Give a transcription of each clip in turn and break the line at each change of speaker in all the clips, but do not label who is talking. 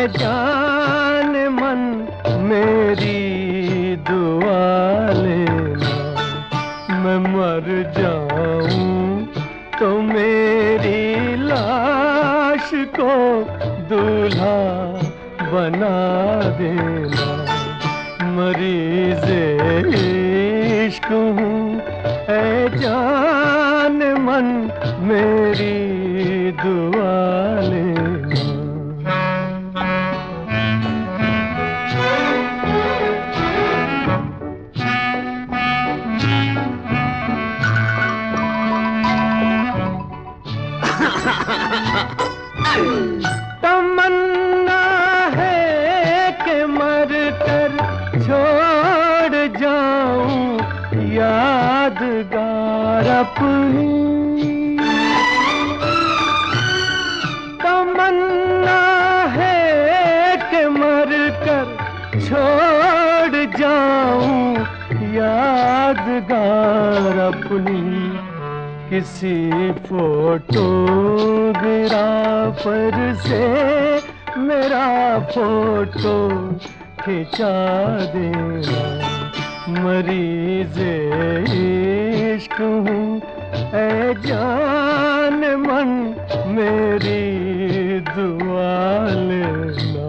जान मन मेरी दुआ लेना, मैं मर जाऊं तो मेरी लाश को दूल्हा बना देना। मरीज़े इश्क हूँ ऐ जान मन मेरी दुआ लेना। तमन्ना है कि मर कर छोड़ जाऊं यादगार अपनी। तमन्ना है कि मर कर छोड़ जाऊं यादगार अपनी। किसी फोटोग्राफर से मेरा फोटो खिंचा देना। मरीज़े इश्क हूँ ऐ जान मन मेरी दुआ लेना।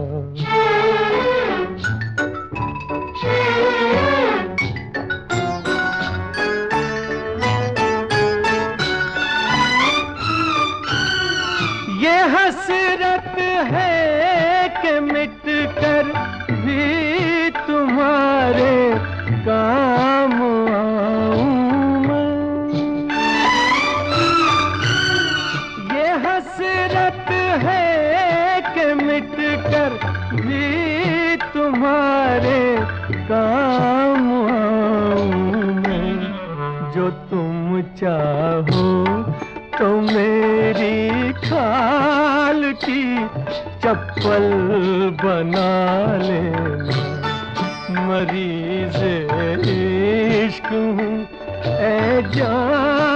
ये हसरत है कि मिट कर भी तुम्हारे काम आऊं मैं। ये हसरत है कि मिट कर भी तुम्हारे काम आऊं मैं। जो तुम चाहो तो मेरी खाल की चप्पल बना लेना। मरीज़े इश्क हूँ ऐ जान